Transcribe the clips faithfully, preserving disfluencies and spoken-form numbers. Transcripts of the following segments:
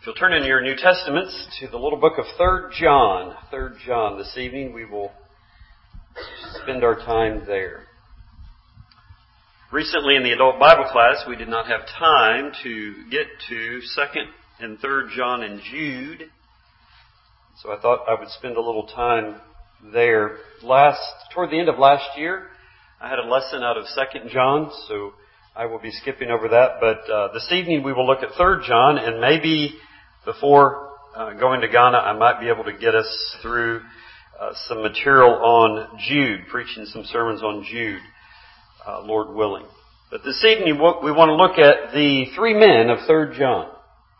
You'll turn in your New Testaments to the little book of Third John. Third John. This evening we will spend our time there. Recently in the adult Bible class we did not have time to get to Second and Third John and Jude. So I thought I would spend a little time there. Last, toward the end of last year, I had a lesson out of Second John, so I will be skipping over that. But uh, this evening we will look at Third John, and maybe before uh, going to Ghana, I might be able to get us through uh, some material on Jude, preaching some sermons on Jude, uh, Lord willing. But this evening we want to look at the three men of Third John.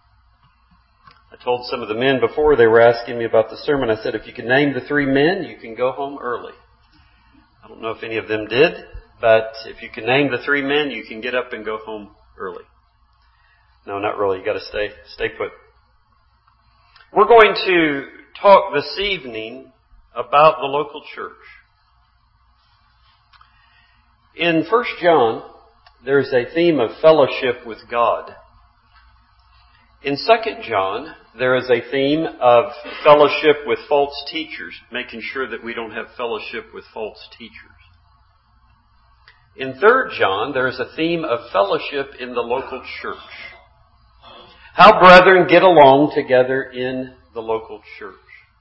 I told some of the men before they were asking me about the sermon, I said, if you can name the three men, you can go home early. I don't know if any of them did, but if you can name the three men, you can get up and go home early. No, not really. You got to stay, stay put. We're going to talk this evening about the local church. In First John, there's a theme of fellowship with God. In Second John, there is a theme of fellowship with false teachers, making sure that we don't have fellowship with false teachers. In Third John, there is a theme of fellowship in the local church. How brethren get along together in the local church.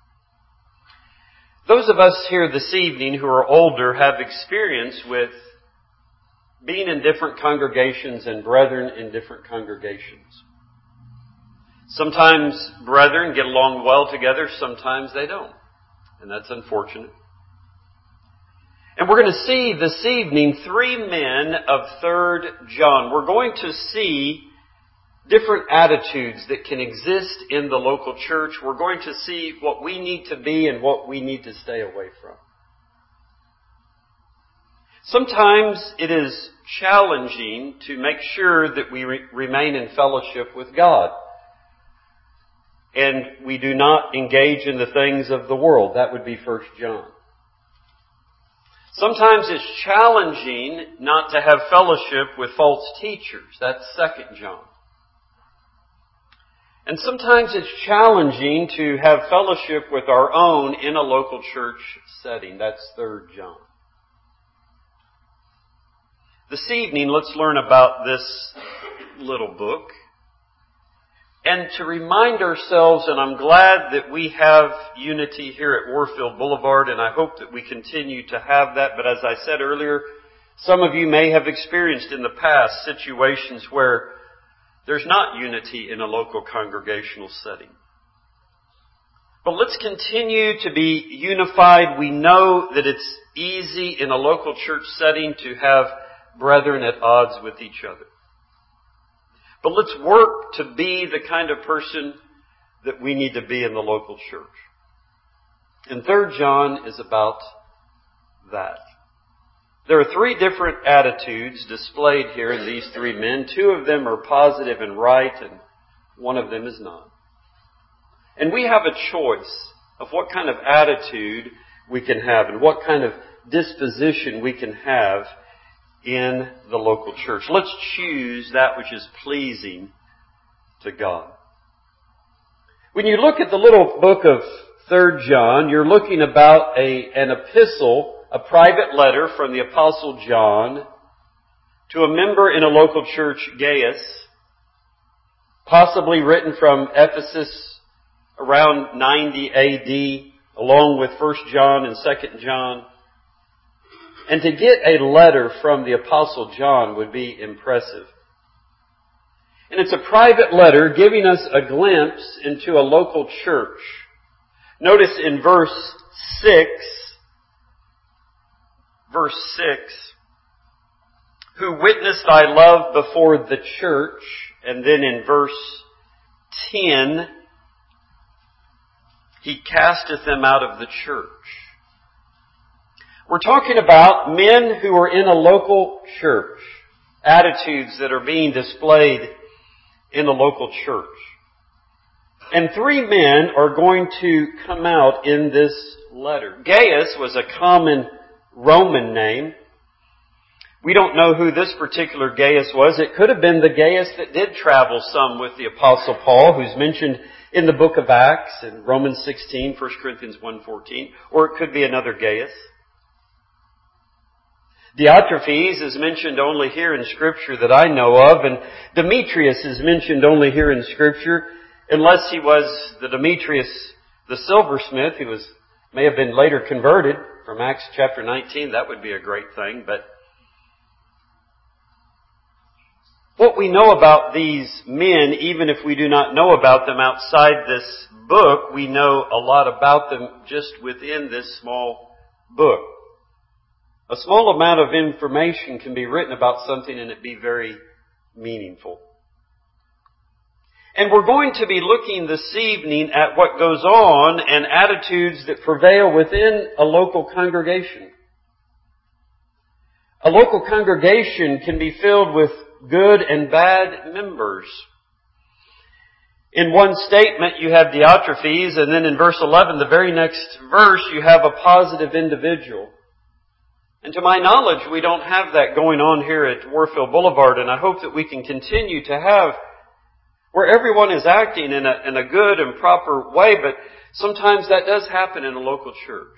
Those of us here this evening who are older have experience with being in different congregations and brethren in different congregations. Sometimes brethren get along well together, sometimes they don't. And that's unfortunate. And we're going to see this evening three men of Third John. We're going to see different attitudes that can exist in the local church. We're going to see what we need to be and what we need to stay away from. Sometimes it is challenging to make sure that we re- remain in fellowship with God. And we do not engage in the things of the world. That would be First John. Sometimes it's challenging not to have fellowship with false teachers. That's Second John. And sometimes it's challenging to have fellowship with our own in a local church setting. That's Third John. This evening, let's learn about this little book. And to remind ourselves, and I'm glad that we have unity here at Warfield Boulevard, and I hope that we continue to have that. But as I said earlier, some of you may have experienced in the past situations where there's not unity in a local congregational setting. But let's continue to be unified. We know that it's easy in a local church setting to have brethren at odds with each other. But let's work to be the kind of person that we need to be in the local church. And Third John is about that. There are three different attitudes displayed here in these three men. Two of them are positive and right, and one of them is not. And we have a choice of what kind of attitude we can have and what kind of disposition we can have in the local church. Let's choose that which is pleasing to God. When you look at the little book of Third John, you're looking about a, an epistle, a private letter from the Apostle John to a member in a local church, Gaius, possibly written from Ephesus around ninety A D, along with First John and Second John. And to get a letter from the Apostle John would be impressive. And it's a private letter giving us a glimpse into a local church. Notice in verse six, verse six, who witnessed thy love before the church. And then in verse ten, he casteth them out of the church. We're talking about men who are in a local church, attitudes that are being displayed in the local church. And three men are going to come out in this letter. Gaius was a common Roman name. We don't know who this particular Gaius was. It could have been the Gaius that did travel some with the Apostle Paul, who's mentioned in the book of Acts, in Romans sixteen, First Corinthians one fourteen, or it could be another Gaius. Diotrephes is mentioned only here in Scripture that I know of, and Demetrius is mentioned only here in Scripture, unless he was the Demetrius the silversmith, who was may have been later converted from Acts chapter nineteen. That would be a great thing, but what we know about these men, even if we do not know about them outside this book, we know a lot about them just within this small book. A small amount of information can be written about something and it be very meaningful. And we're going to be looking this evening at what goes on and attitudes that prevail within a local congregation. A local congregation can be filled with good and bad members. In one statement you have Diotrephes, and then in verse eleven, the very next verse, you have a positive individual. And to my knowledge, we don't have that going on here at Warfield Boulevard, and I hope that we can continue to have where everyone is acting in a, in a good and proper way, but sometimes that does happen in a local church.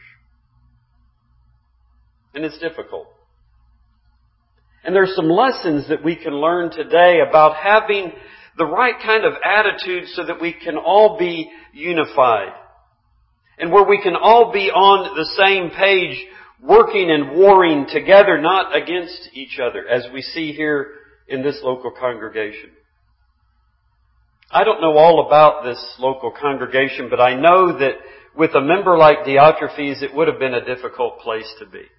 And it's difficult. And there's some lessons that we can learn today about having the right kind of attitude so that we can all be unified. And where we can all be on the same page, working and warring together, not against each other, as we see here in this local congregation. I don't know all about this local congregation, but I know that with a member like Diotrephes, it would have been a difficult place to be.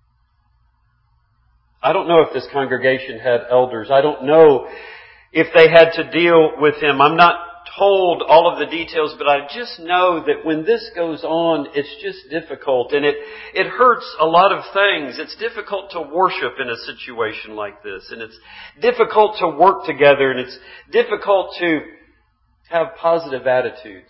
I don't know if this congregation had elders. I don't know if they had to deal with him. I'm not told all of the details, but I just know that when this goes on, it's just difficult. And it, it hurts a lot of things. It's difficult to worship in a situation like this. And it's difficult to work together. And it's difficult to have positive attitudes.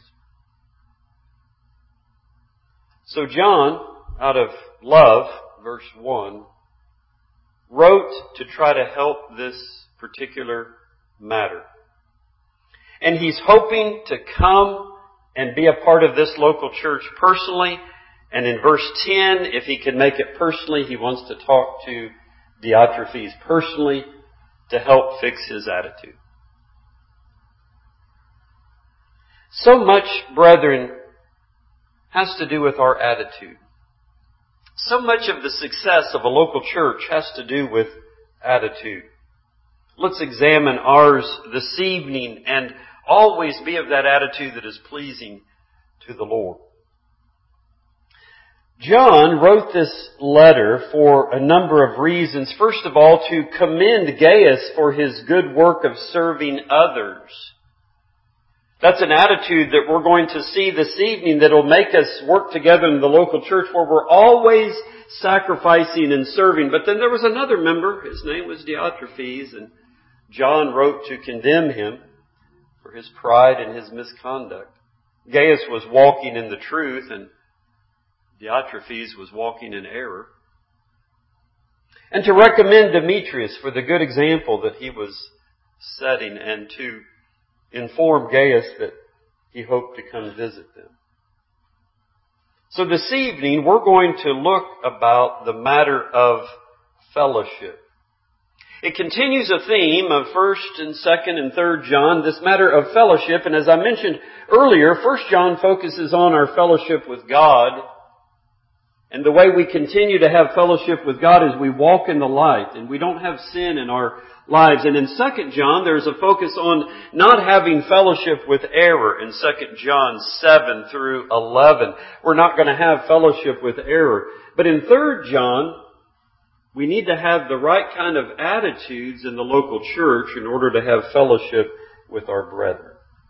So John, out of love, verse one, wrote to try to help this particular matter. And he's hoping to come and be a part of this local church personally. And in verse ten, if he can make it personally, he wants to talk to Diotrephes personally to help fix his attitude. So much, brethren, has to do with our attitude. So much of the success of a local church has to do with attitude. Let's examine ours this evening and always be of that attitude that is pleasing to the Lord. John wrote this letter for a number of reasons. First of all, to commend Gaius for his good work of serving others. That's an attitude that we're going to see this evening that will make us work together in the local church where we're always sacrificing and serving. But then there was another member, his name was Diotrephes, and John wrote to condemn him for his pride and his misconduct. Gaius was walking in the truth and Diotrephes was walking in error. And to recommend Demetrius for the good example that he was setting, and to inform Gaius that he hoped to come visit them. So this evening we're going to look about the matter of fellowship. It continues a theme of first and second and third John, this matter of fellowship. And as I mentioned earlier, first John focuses on our fellowship with God. And the way we continue to have fellowship with God is we walk in the light and we don't have sin in our lives. And in Second John, there's a focus on not having fellowship with error. In Second John seven through eleven, we're not going to have fellowship with error. But in Third John, we need to have the right kind of attitudes in the local church in order to have fellowship with our brethren.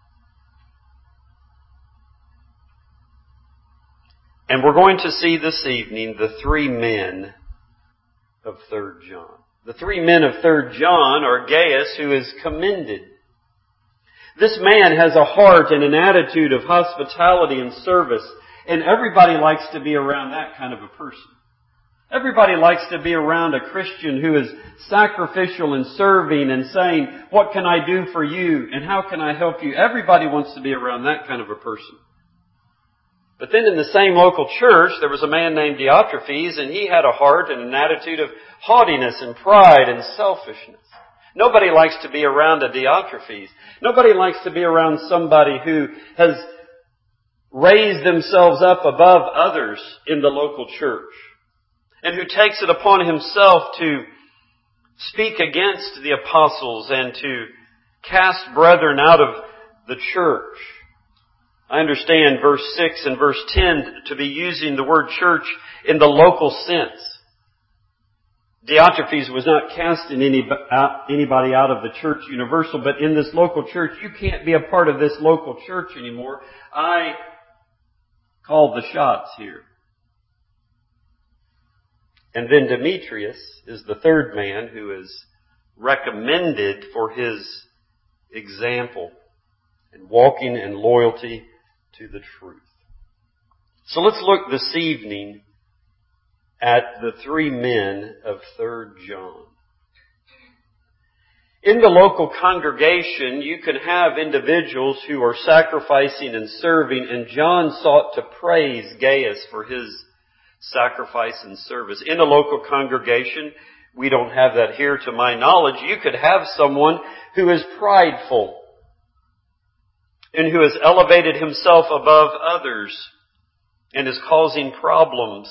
And we're going to see this evening the three men of Third John. The three men of Third John are Gaius, who is commended. This man has a heart and an attitude of hospitality and service, and everybody likes to be around that kind of a person. Everybody likes to be around a Christian who is sacrificial and serving and saying, what can I do for you and how can I help you? Everybody wants to be around that kind of a person. But then in the same local church, there was a man named Diotrephes, and he had a heart and an attitude of haughtiness and pride and selfishness. Nobody likes to be around a Diotrephes. Nobody likes to be around somebody who has raised themselves up above others in the local church, and who takes it upon himself to speak against the apostles and to cast brethren out of the church. I understand verse six and verse ten to be using the word church in the local sense. Diotrephes was not casting anybody out of the church universal, but in this local church, you can't be a part of this local church anymore. I call the shots here. And then Demetrius is the third man who is recommended for his example and walking in loyalty to the truth. So let's look this evening at the three men of Third John. In the local congregation, you can have individuals who are sacrificing and serving, and John sought to praise Gaius for his sacrifice and service. In a local congregation, we don't have that here to my knowledge. You could have someone who is prideful and who has elevated himself above others and is causing problems.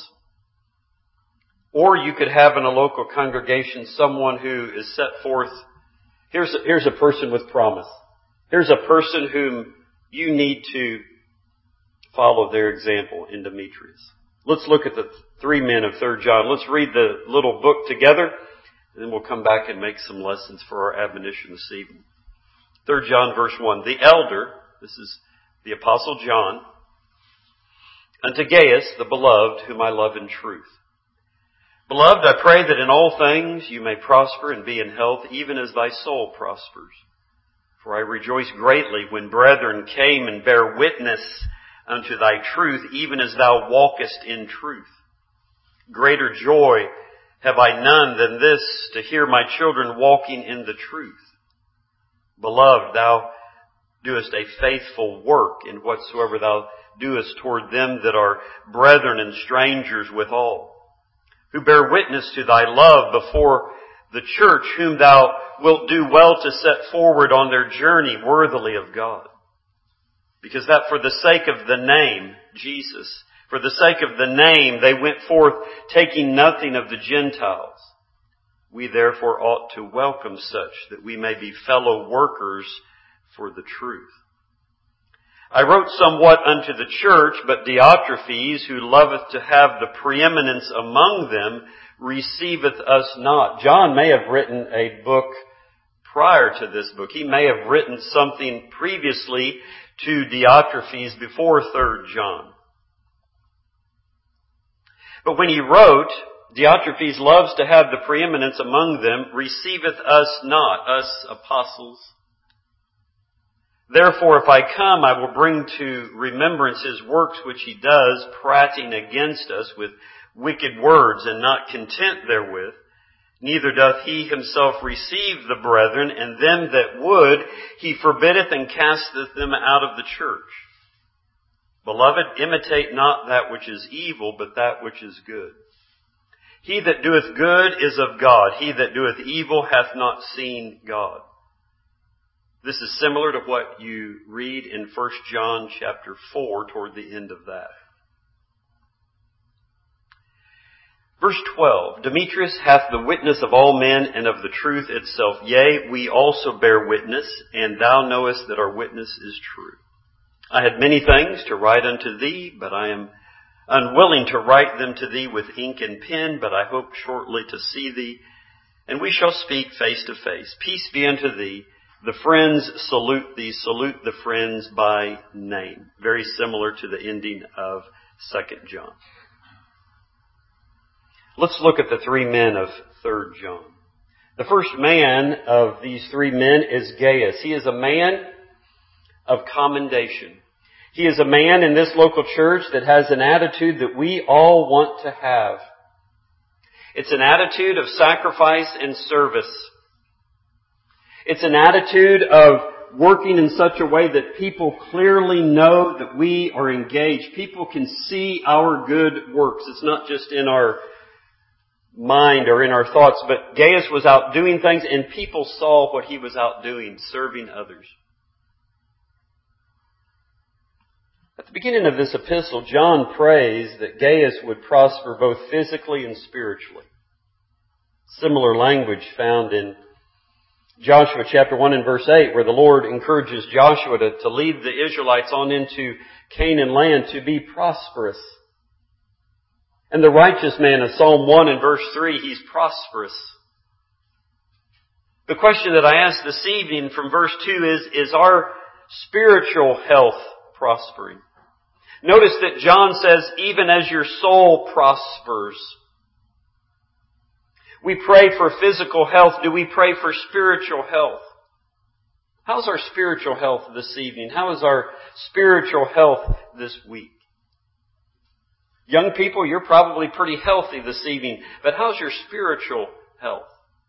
Or you could have in a local congregation someone who is set forth. Here's a, here's a person with promise. Here's a person whom you need to follow their example in Demetrius. Let's look at the three men of Third John. Let's read the little book together, and then we'll come back and make some lessons for our admonition this evening. Third John verse one. The elder, this is the Apostle John, unto Gaius, the beloved, whom I love in truth. Beloved, I pray that in all things you may prosper and be in health, even as thy soul prospers. For I rejoice greatly when brethren came and bare witness unto thy truth, even as thou walkest in truth. Greater joy have I none than this, to hear my children walking in the truth. Beloved, thou doest a faithful work in whatsoever thou doest toward them that are brethren and strangers withal, who bear witness to thy love before the church, whom thou wilt do well to set forward on their journey worthily of God. Because that for the sake of the name, Jesus, for the sake of the name, they went forth taking nothing of the Gentiles. We therefore ought to welcome such, that we may be fellow workers for the truth. I wrote somewhat unto the church, but Diotrephes, who loveth to have the preeminence among them, receiveth us not. John may have written a book prior to this book. He may have written something previously to Diotrephes before Third John. But when he wrote, Diotrephes loves to have the preeminence among them, receiveth us not, us apostles. Therefore, if I come, I will bring to remembrance his works which he does, prating against us with wicked words, and not content therewith. Neither doth he himself receive the brethren, and them that would, he forbiddeth and casteth them out of the church. Beloved, imitate not that which is evil, but that which is good. He that doeth good is of God. He that doeth evil hath not seen God. This is similar to what you read in First John chapter four, toward the end of that. Verse twelve, Demetrius hath the witness of all men and of the truth itself. Yea, we also bear witness, and thou knowest that our witness is true. I had many things to write unto thee, but I am unwilling to write them to thee with ink and pen, but I hope shortly to see thee, and we shall speak face to face. Peace be unto thee. The friends salute thee. Salute the friends by name. Very similar to the ending of Second John. Let's look at the three men of Third John. The first man of these three men is Gaius. He is a man of commendation. He is a man in this local church that has an attitude that we all want to have. It's an attitude of sacrifice and service. It's an attitude of working in such a way that people clearly know that we are engaged. People can see our good works. It's not just in our mind or in our thoughts, but Gaius was out doing things and people saw what he was out doing, serving others. At the beginning of this epistle, John prays that Gaius would prosper both physically and spiritually. Similar language found in Joshua chapter one and verse eight, where the Lord encourages Joshua to, to lead the Israelites on into Canaan land to be prosperous. And the righteous man of Psalm one and verse three, he's prosperous. The question that I asked this evening from verse two is, is our spiritual health prospering? Notice that John says, even as your soul prospers. We pray for physical health. Do we pray for spiritual health? How's our spiritual health this evening? How is our spiritual health this week? Young people, you're probably pretty healthy this evening, but how's your spiritual health?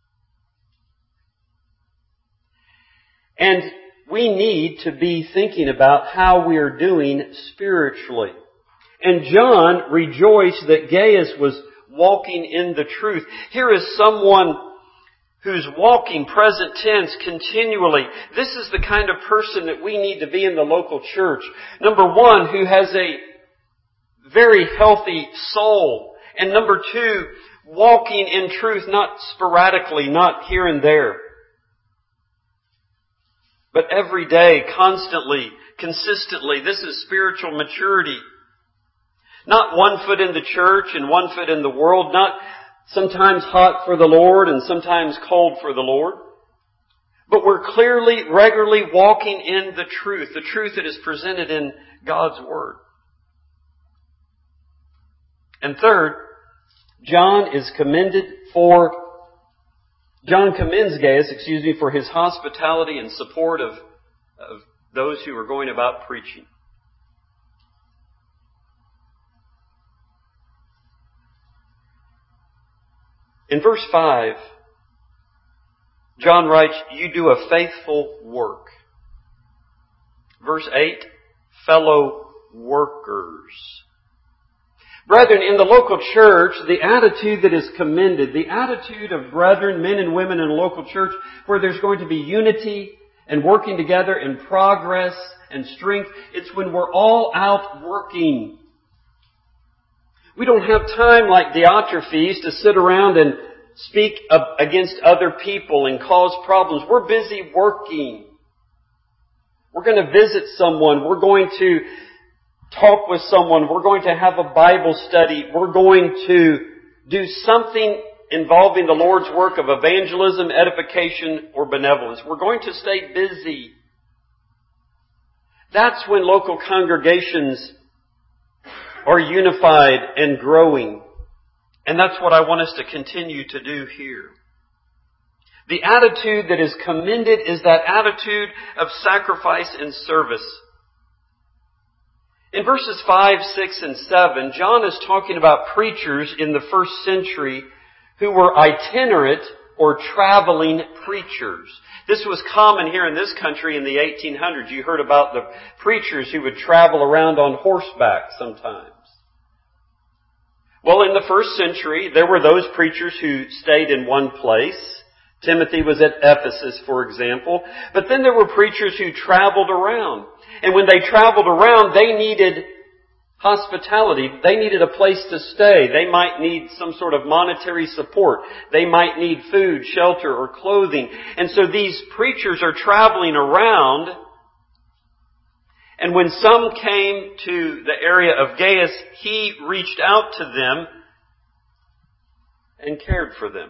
And we need to be thinking about how we are doing spiritually. And John rejoiced that Gaius was walking in the truth. Here is someone who's walking, present tense, continually. This is the kind of person that we need to be in the local church. Number one, who has a very healthy soul. And number two, walking in truth, not sporadically, not here and there, but every day, constantly, consistently. This is spiritual maturity. Not one foot in the church and one foot in the world. Not sometimes hot for the Lord and sometimes cold for the Lord. But we're clearly, regularly walking in the truth. The truth that is presented in God's Word. And third, John is commended for John commends Gaius, excuse me, for his hospitality and support of, of those who are going about preaching. In verse five, John writes, you do a faithful work. Verse eight, fellow workers. Brethren, in the local church, the attitude that is commended, the attitude of brethren, men and women in a local church, where there's going to be unity and working together and progress and strength, it's when we're all out working. We don't have time like Diotrephes to sit around and speak against other people and cause problems. We're busy working. We're going to visit someone. We're going to talk with someone. We're going to have a Bible study. We're going to do something involving the Lord's work of evangelism, edification, or benevolence. We're going to stay busy. That's when local congregations are unified and growing. And that's what I want us to continue to do here. The attitude that is commended is that attitude of sacrifice and service. In verses five, six, and seven, John is talking about preachers in the first century who were itinerant or traveling preachers. This was common here in this country in the eighteen hundreds. You heard about the preachers who would travel around on horseback sometimes. Well, in the first century, there were those preachers who stayed in one place. Timothy was at Ephesus, for example. But then there were preachers who traveled around. And when they traveled around, they needed hospitality. They needed a place to stay. They might need some sort of monetary support. They might need food, shelter, or clothing. And so these preachers are traveling around. And when some came to the area of Gaius, he reached out to them and cared for them.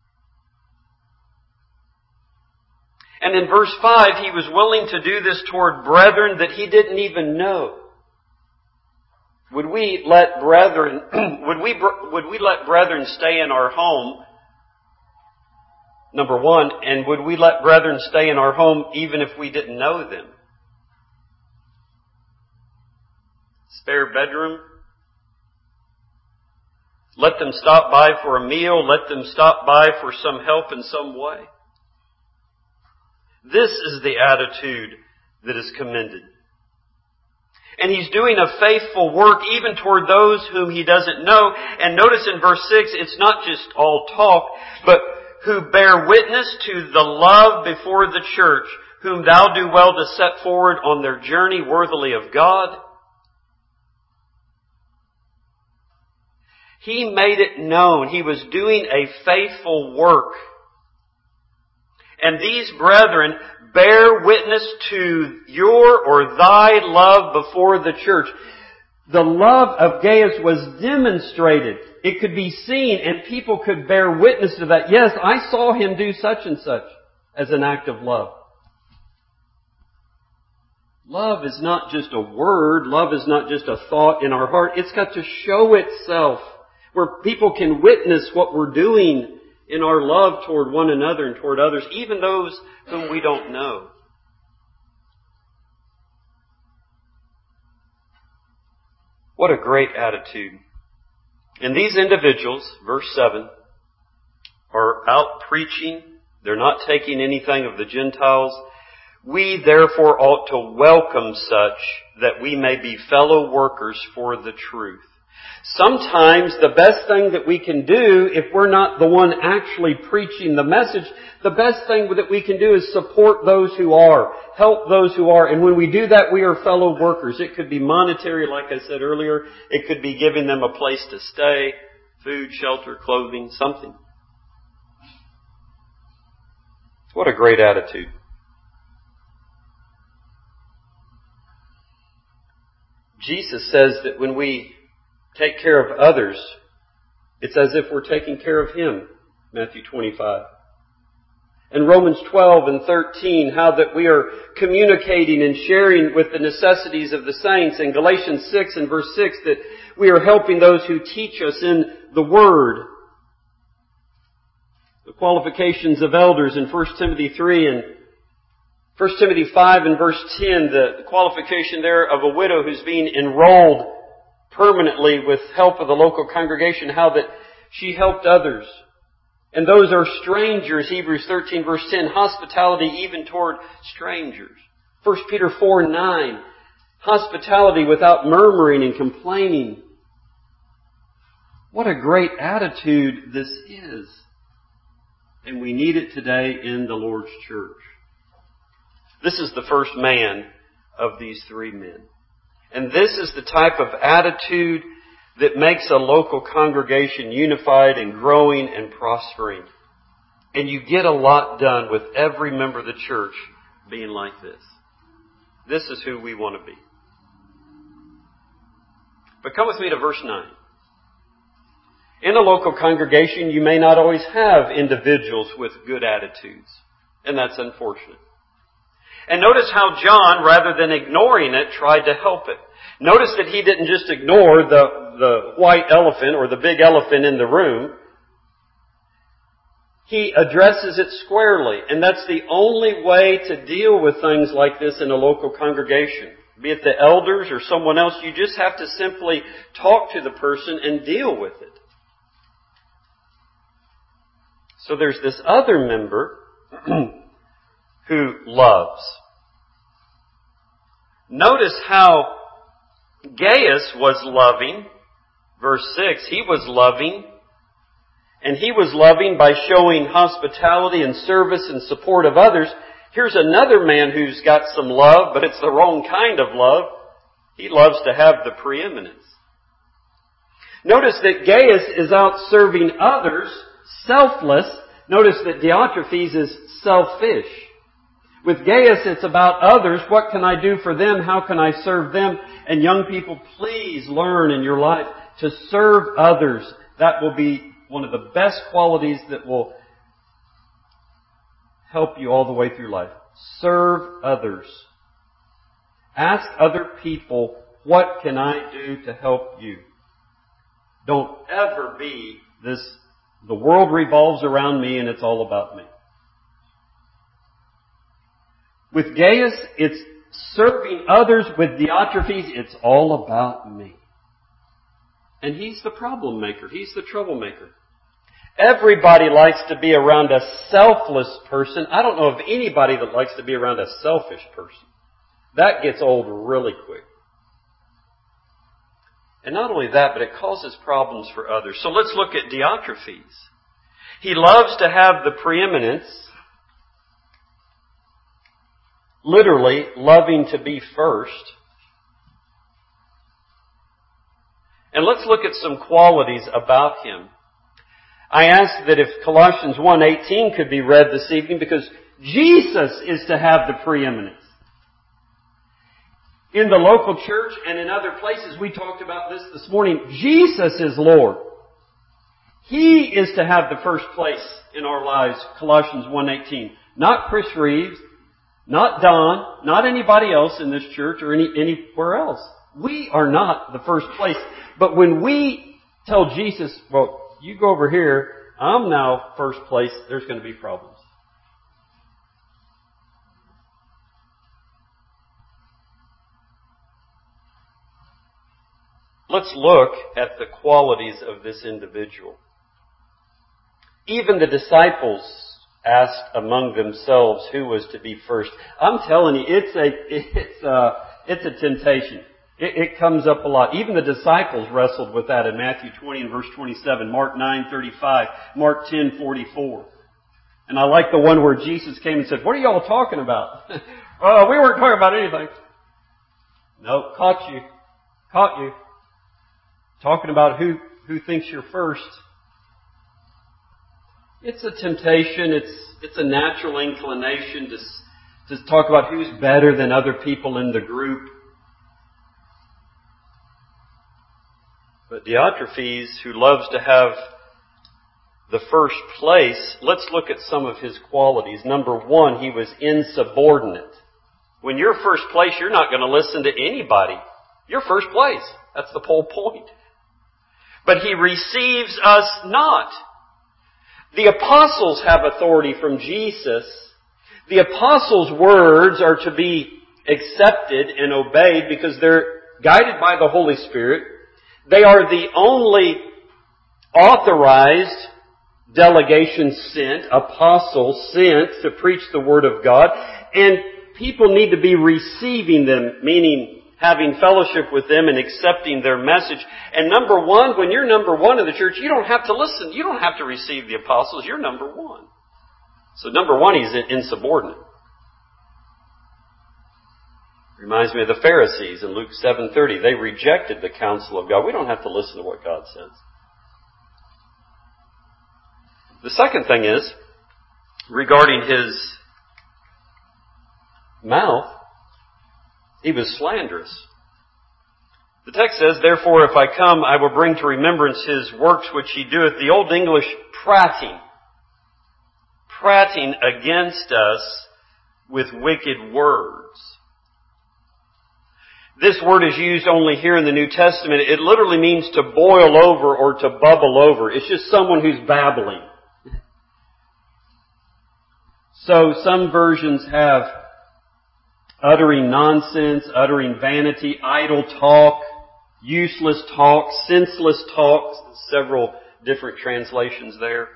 And in verse five, he was willing to do this toward brethren that he didn't even know. Would we let brethren, would we, would we let brethren stay in our home? Number one, and would we let brethren stay in our home even if we didn't know them? Spare bedroom? Let them stop by for a meal. Let them stop by for some help in some way. This is the attitude that is commended. And he's doing a faithful work even toward those whom he doesn't know. And notice in verse six, it's not just all talk, but who bear witness to the love before the church, whom thou do well to set forward on their journey worthily of God. He made it known. He was doing a faithful work. And these brethren bear witness to your or thy love before the church. The love of Gaius was demonstrated. It could be seen and people could bear witness to that. Yes, I saw him do such and such as an act of love. Love is not just a word. Love is not just a thought in our heart. It's got to show itself where people can witness what we're doing in our love toward one another and toward others, even those whom we don't know. What a great attitude. And these individuals, verse seven, are out preaching. They're not taking anything of the Gentiles. We therefore ought to welcome such that we may be fellow workers for the truth. Sometimes the best thing that we can do, if we're not the one actually preaching the message, the best thing that we can do is support those who are, help those who are. And when we do that, we are fellow workers. It could be monetary, like I said earlier. It could be giving them a place to stay, food, shelter, clothing, something. What a great attitude. Jesus says that when we take care of others, it's as if we're taking care of Him. Matthew twenty-five. And Romans twelve and thirteen, how that we are communicating and sharing with the necessities of the saints. And Galatians six and verse six, that we are helping those who teach us in the Word. The qualifications of elders in First Timothy three and First Timothy five and verse ten, the qualification there of a widow who's being enrolled permanently with help of the local congregation, how that she helped others. And those are strangers, Hebrews thirteen verse ten, hospitality even toward strangers. First Peter four and nine, hospitality without murmuring and complaining. What a great attitude this is. And we need it today in the Lord's church. This is the first man of these three men. And this is the type of attitude that makes a local congregation unified and growing and prospering. And you get a lot done with every member of the church being like this. This is who we want to be. But come with me to verse nine. In a local congregation, you may not always have individuals with good attitudes. And that's unfortunate. And notice how John, rather than ignoring it, tried to help it. Notice that he didn't just ignore the, the white elephant or the big elephant in the room. He addresses it squarely. And that's the only way to deal with things like this in a local congregation. Be it the elders or someone else, you just have to simply talk to the person and deal with it. So there's this other member who loves. Notice how Gaius was loving. Verse six, he was loving. And he was loving by showing hospitality and service and support of others. Here's another man who's got some love, but it's the wrong kind of love. He loves to have the preeminence. Notice that Gaius is out serving others, selfless. Notice that Diotrephes is selfish. With Gaius, it's about others. What can I do for them? How can I serve them? And young people, please learn in your life to serve others. That will be one of the best qualities that will help you all the way through life. Serve others. Ask other people, what can I do to help you? Don't ever be this, the world revolves around me and it's all about me. With Gaius, it's serving others. With Diotrephes, it's all about me. And he's the problem maker. He's the troublemaker. Everybody likes to be around a selfless person. I don't know of anybody that likes to be around a selfish person. That gets old really quick. And not only that, but it causes problems for others. So let's look at Diotrephes. He loves to have the preeminence, literally loving to be first. And let's look at some qualities about him. I ask that if Colossians one eighteen could be read this evening, because Jesus is to have the preeminence. In the local church and in other places, we talked about this this morning, Jesus is Lord. He is to have the first place in our lives, Colossians one eighteen. Not Chris Reeves, not Don, not anybody else in this church or any anywhere else. We are not the first place. But when we tell Jesus, well, you go over here, I'm now first place, there's going to be problems. Let's look at the qualities of this individual. Even the disciples asked among themselves who was to be first. I'm telling you, it's a it's a it's a temptation. It, it comes up a lot. Even the disciples wrestled with that in Matthew twenty and verse twenty-seven, Mark nine thirty-five, Mark ten forty-four. And I like the one where Jesus came and said, "What are you all talking about?" "Well, we weren't talking about anything." "No, caught you, caught you." Talking about who, who thinks you're first. It's a temptation. It's, it's a natural inclination to, to talk about who's better than other people in the group. But Diotrephes, who loves to have the first place, let's look at some of his qualities. Number one, he was insubordinate. When you're first place, you're not going to listen to anybody. You're first place. That's the whole point. But he receives us not. The apostles have authority from Jesus. The apostles' words are to be accepted and obeyed because they're guided by the Holy Spirit. They are the only authorized delegation sent, apostles sent to preach the Word of God. And people need to be receiving them, meaning having fellowship with them and accepting their message. And number one, when you're number one in the church, you don't have to listen. You don't have to receive the apostles. You're number one. So number one, he's insubordinate. Reminds me of the Pharisees in Luke seven thirty. They rejected the counsel of God. We don't have to listen to what God says. The second thing is, regarding his mouth, he was slanderous. The text says, "Therefore, if I come, I will bring to remembrance his works which he doeth." The Old English, prating. Prating against us with wicked words. This word is used only here in the New Testament. It literally means to boil over or to bubble over. It's just someone who's babbling. So some versions have uttering nonsense, uttering vanity, idle talk, useless talk, senseless talk. Several different translations there.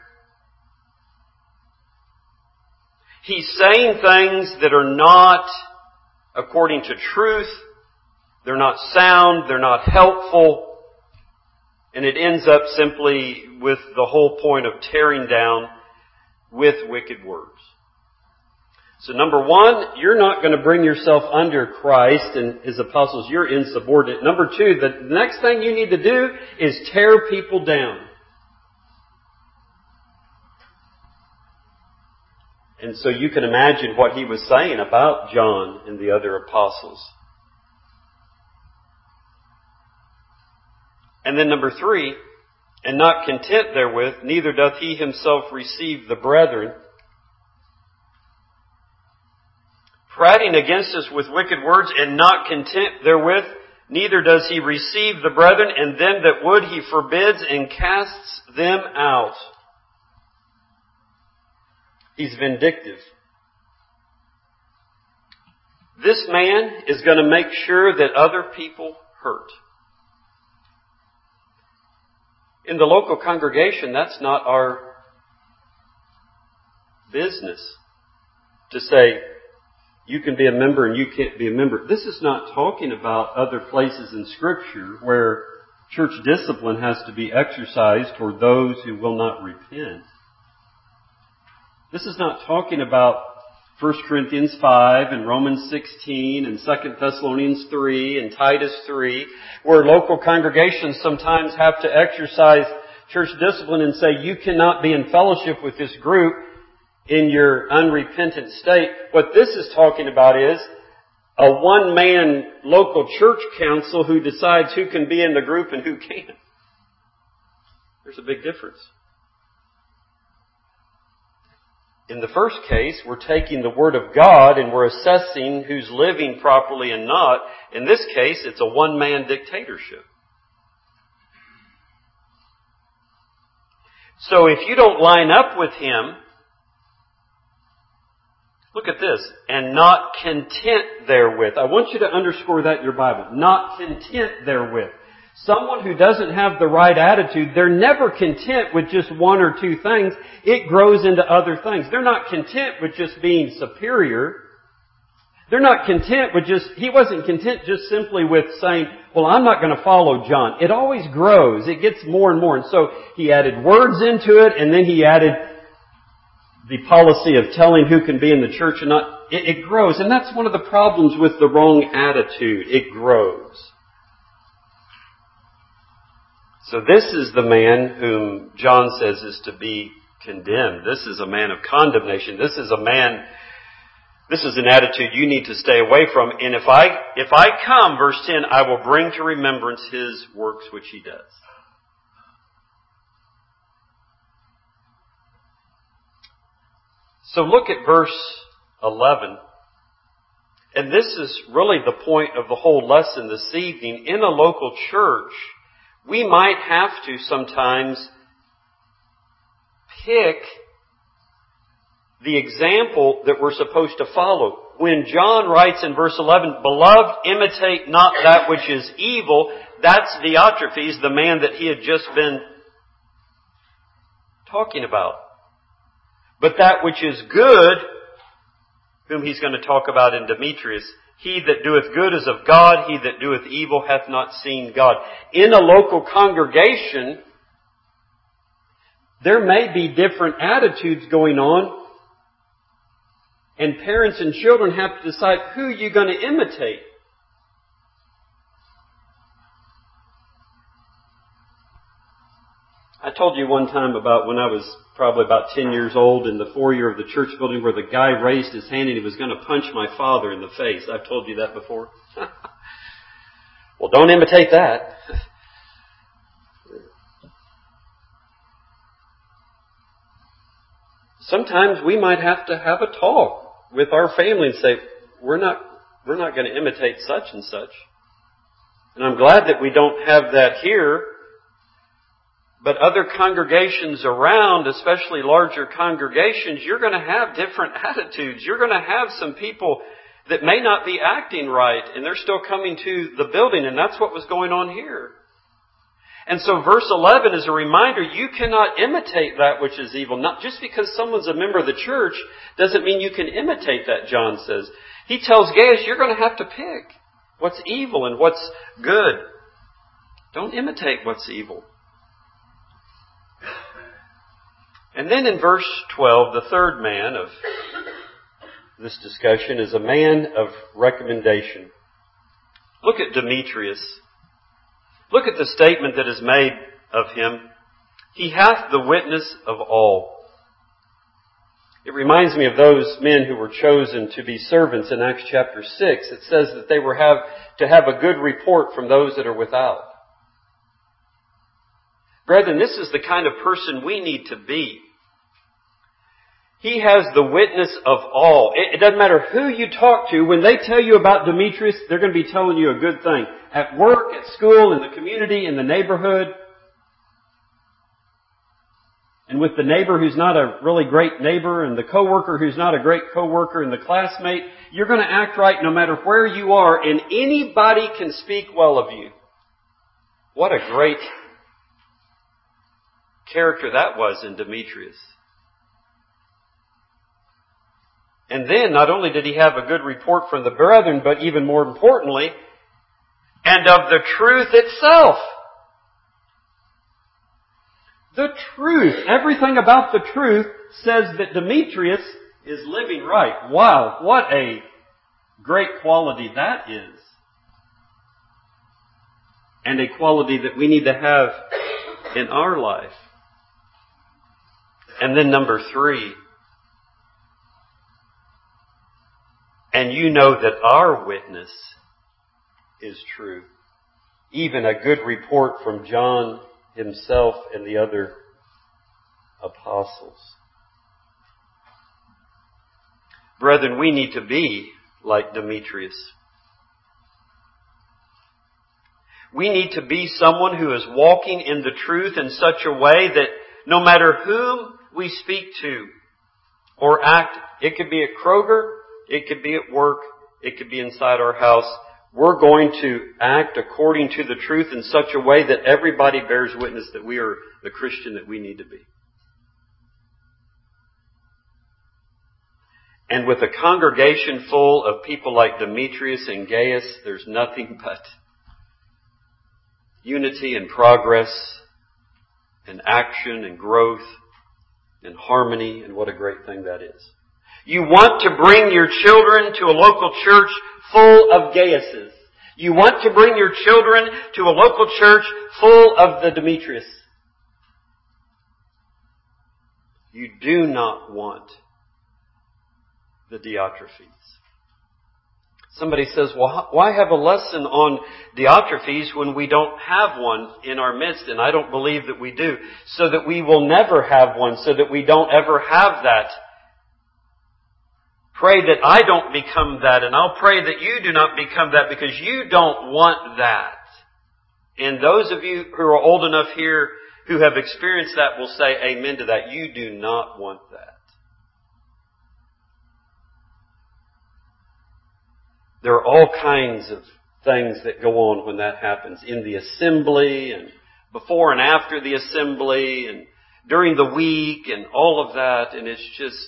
He's saying things that are not according to truth. They're not sound. They're not helpful. And it ends up simply with the whole point of tearing down with wicked words. So number one, you're not going to bring yourself under Christ and His apostles. You're insubordinate. Number two, the next thing you need to do is tear people down. And so you can imagine what he was saying about John and the other apostles. And then number three, and not content therewith, neither doth he himself receive the brethren. Prating against us with wicked words, and not content therewith, neither does he receive the brethren, and them that would he forbids and casts them out. He's vindictive. This man is going to make sure that other people hurt. In the local congregation, that's not our business to say, you can be a member and you can't be a member. This is not talking about other places in Scripture where church discipline has to be exercised toward those who will not repent. This is not talking about First Corinthians five and Romans sixteen and Second Thessalonians three and Titus three, where local congregations sometimes have to exercise church discipline and say, you cannot be in fellowship with this group in your unrepentant state. What this is talking about is a one-man local church council who decides who can be in the group and who can't. There's a big difference. In the first case, we're taking the Word of God and we're assessing who's living properly and not. In this case, it's a one-man dictatorship. So if you don't line up with Him, look at this, and not content therewith. I want you to underscore that in your Bible. Not content therewith. Someone who doesn't have the right attitude, they're never content with just one or two things. It grows into other things. They're not content with just being superior. They're not content with just, he wasn't content just simply with saying, well, I'm not going to follow John. It always grows. It gets more and more. And so he added words into it, and then he added the policy of telling who can be in the church and not. It, it grows. And that's one of the problems with the wrong attitude. It grows. So this is the man whom John says is to be condemned. This is a man of condemnation. This is a man, this is an attitude you need to stay away from. And if I, if I come, verse ten, I will bring to remembrance his works which he does. So look at verse eleven. And this is really the point of the whole lesson this evening. In a local church, we might have to sometimes pick the example that we're supposed to follow. When John writes in verse eleven, Beloved, imitate not that which is evil, that's Diotrephes, the man that he had just been talking about. But that which is good, whom he's going to talk about in Demetrius, he that doeth good is of God, he that doeth evil hath not seen God. In a local congregation, there may be different attitudes going on, and parents and children have to decide who you're going to imitate. I told you one time about when I was probably about ten years old in the foyer of the church building where the guy raised his hand and he was going to punch my father in the face. I've told you that before. Well, don't imitate that. Sometimes we might have to have a talk with our family and say, we're not, we're not going to imitate such and such. And I'm glad that we don't have that here. But other congregations around, especially larger congregations, you're going to have different attitudes. You're going to have some people that may not be acting right, and they're still coming to the building, and that's what was going on here. And so verse eleven is a reminder, you cannot imitate that which is evil. Not just because someone's a member of the church doesn't mean you can imitate that, John says. He tells Gaius, you're going to have to pick what's evil and what's good. Don't imitate what's evil. And then in verse twelve, the third man of this discussion is a man of recommendation. Look at Demetrius. Look at the statement that is made of him. He hath the witness of all. It reminds me of those men who were chosen to be servants in Acts chapter six. It says that they were have to have a good report from those that are without. Brethren, this is the kind of person we need to be. He has the witness of all. It doesn't matter who you talk to. When they tell you about Demetrius, they're going to be telling you a good thing. At work, at school, in the community, in the neighborhood. And with the neighbor who's not a really great neighbor, and the coworker who's not a great coworker, and the classmate, you're going to act right no matter where you are, and anybody can speak well of you. What a great character that was in Demetrius. And then, not only did he have a good report from the brethren, but even more importantly, and of the truth itself. The truth, everything about the truth says that Demetrius is living right. Wow, what a great quality that is. And a quality that we need to have in our life. And then number three, and you know that our witness is true. Even a good report from John himself and the other apostles. Brethren, we need to be like Demetrius. We need to be someone who is walking in the truth in such a way that no matter whom we speak to or act, it could be at Kroger, it could be at work, it could be inside our house, we're going to act according to the truth in such a way that everybody bears witness that we are the Christian that we need to be. And with a congregation full of people like Demetrius and Gaius, there's nothing but unity and progress and action and growth and harmony, and what a great thing that is. You want to bring your children to a local church full of Gaiuses. You want to bring your children to a local church full of the Demetrius. You do not want the Diotrephes. Somebody says, well, why have a lesson on Diotrephes when we don't have one in our midst? And I don't believe that we do. So that we will never have one, so that we don't ever have that. Pray that I don't become that, and I'll pray that you do not become that, because you don't want that. And those of you who are old enough here who have experienced that will say amen to that. You do not want that. There are all kinds of things that go on when that happens in the assembly and before and after the assembly and during the week and all of that. And it's just,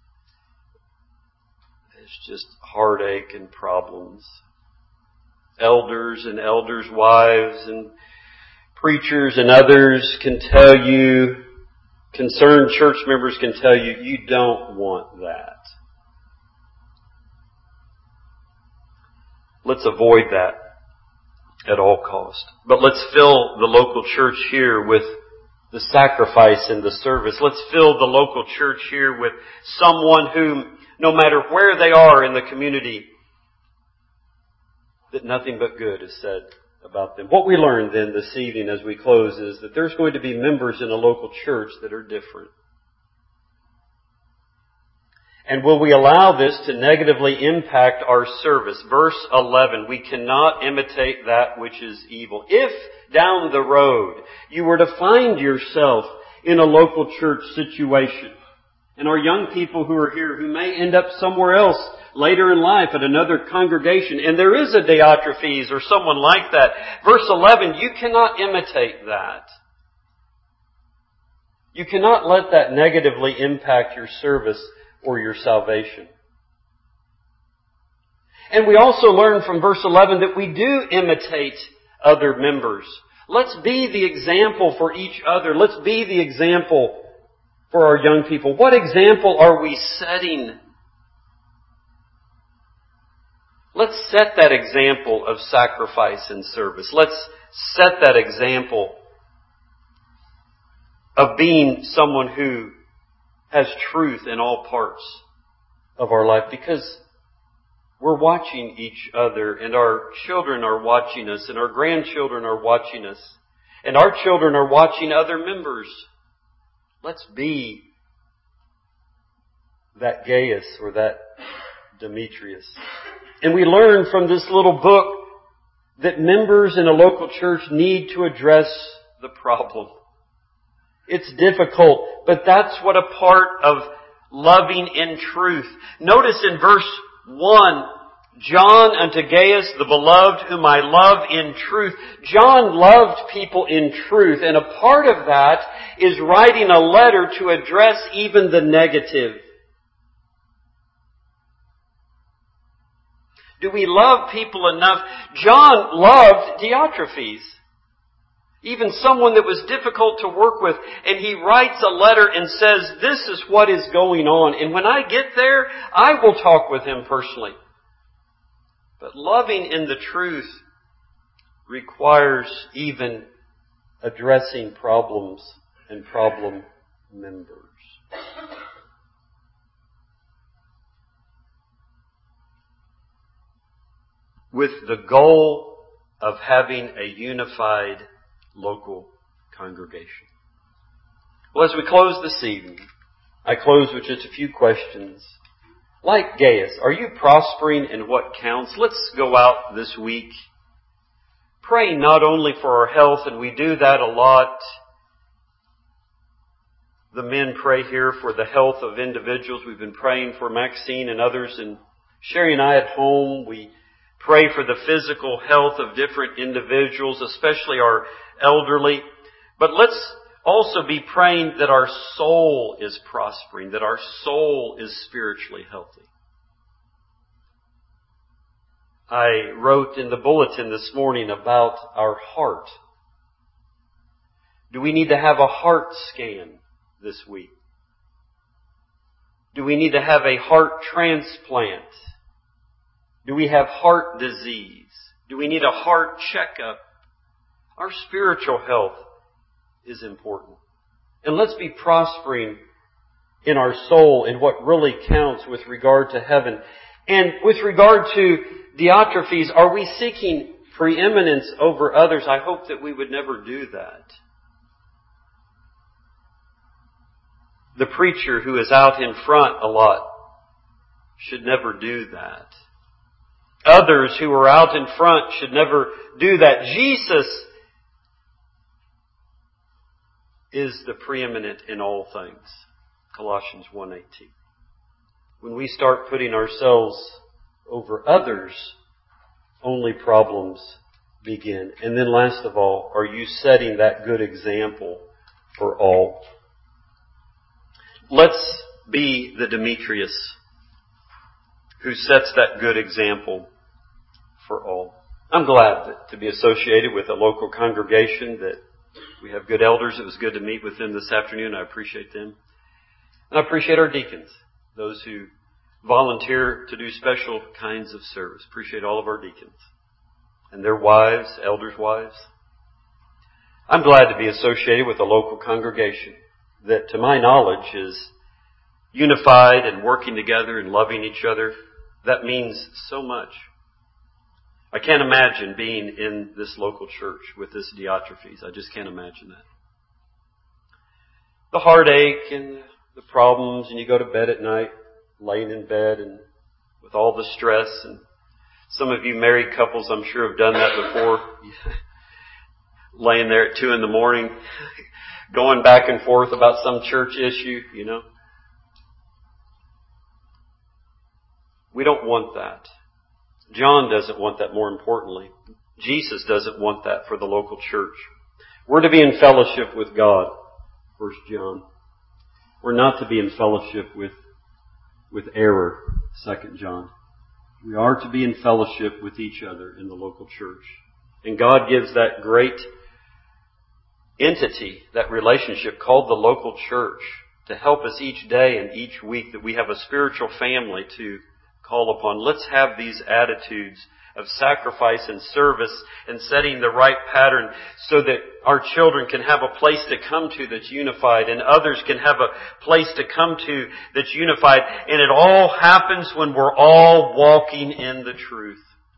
it's just heartache and problems. Elders and elders' wives and preachers and others can tell you, concerned church members can tell you, you don't want that. Let's avoid that at all cost. But let's fill the local church here with the sacrifice and the service. Let's fill the local church here with someone whom, no matter where they are in the community, that nothing but good is said about them. What we learned then this evening as we close is that there's going to be members in a local church that are different. And will we allow this to negatively impact our service? Verse eleven, we cannot imitate that which is evil. If down the road you were to find yourself in a local church situation, and our young people who are here who may end up somewhere else later in life at another congregation, and there is a Diotrephes or someone like that, verse eleven, you cannot imitate that. You cannot let that negatively impact your service or your salvation. And we also learn from verse eleven that we do imitate other members. Let's be the example for each other. Let's be the example for our young people. What example are we setting? Let's set that example of sacrifice and service. Let's set that example of being someone who has truth in all parts of our life, because we're watching each other, and our children are watching us, and our grandchildren are watching us, and our children are watching other members. Let's be that Gaius or that Demetrius. And we learn from this little book that members in a local church need to address the problem. It's difficult, but that's what a part of loving in truth. Notice in verse one John unto Gaius, the beloved, whom I love in truth. John loved people in truth, and a part of that is writing a letter to address even the negative. Do we love people enough? John loved Diotrephes, even someone that was difficult to work with, and he writes a letter and says, this is what is going on, and when I get there, I will talk with him personally. But loving in the truth requires even addressing problems and problem members. With the goal of having a unified local congregation. Well, as we close this evening, I close with just a few questions. Like Gaius, are you prospering in what counts? Let's go out this week praying not only for our health, and we do that a lot. The men pray here for the health of individuals. We've been praying for Maxine and others, and Sherry and I at home, we pray for the physical health of different individuals, especially our elderly. But let's also be praying that our soul is prospering, that our soul is spiritually healthy. I wrote in the bulletin this morning about our heart. Do we need to have a heart scan this week? Do we need to have a heart transplant? Do we have heart disease? Do we need a heart checkup? Our spiritual health is important. And let's be prospering in our soul in what really counts with regard to heaven. And with regard to Diotrephes, are we seeking preeminence over others? I hope that we would never do that. The preacher who is out in front a lot should never do that. Others who are out in front should never do that. Jesus is the preeminent in all things. Colossians one eighteen. When we start putting ourselves over others, only problems begin. And then last of all, are you setting that good example for all? Let's be the Demetrius who sets that good example for all. I'm glad that, to be associated with a local congregation, that we have good elders. It was good to meet with them this afternoon. I appreciate them. And I appreciate our deacons, those who volunteer to do special kinds of service. Appreciate all of our deacons and their wives, elders' wives. I'm glad to be associated with a local congregation that, to my knowledge, is unified and working together and loving each other. That means so much. I can't imagine being in this local church with this Diotrephes. I just can't imagine that. The heartache and the problems, and you go to bed at night, laying in bed and with all the stress. And some of you married couples, I'm sure, have done that before. Laying there at two in the morning, going back and forth about some church issue, you know. We don't want that. John doesn't want that, more importantly. Jesus doesn't want that for the local church. We're to be in fellowship with God, First John. We're not to be in fellowship with, with error, Second John. We are to be in fellowship with each other in the local church. And God gives that great entity, that relationship called the local church, to help us each day and each week, that we have a spiritual family to call upon. Let's have these attitudes of sacrifice and service and setting the right pattern so that our children can have a place to come to that's unified, and others can have a place to come to that's unified. And it all happens when we're all walking in the truth.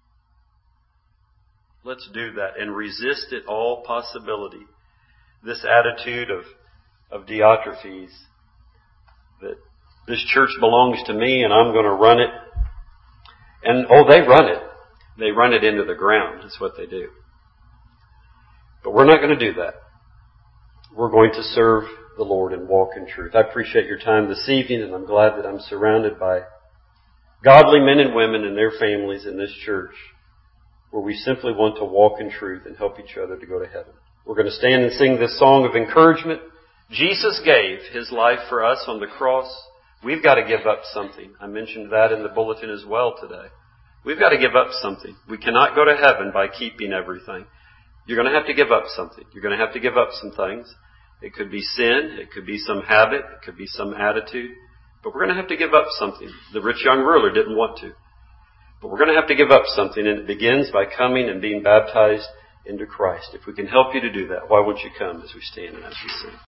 Let's do that and resist at all possibility this attitude of, of Diotrephes, that this church belongs to me and I'm going to run it. And, oh, they run it. They run it into the ground. That's what they do. But we're not going to do that. We're going to serve the Lord and walk in truth. I appreciate your time this evening, and I'm glad that I'm surrounded by godly men and women and their families in this church where we simply want to walk in truth and help each other to go to heaven. We're going to stand and sing this song of encouragement. Jesus gave His life for us on the cross. We've got to give up something. I mentioned that in the bulletin as well today. We've got to give up something. We cannot go to heaven by keeping everything. You're going to have to give up something. You're going to have to give up some things. It could be sin. It could be some habit. It could be some attitude. But we're going to have to give up something. The rich young ruler didn't want to. But we're going to have to give up something, and it begins by coming and being baptized into Christ. If we can help you to do that, why won't you come as we stand and as we sing?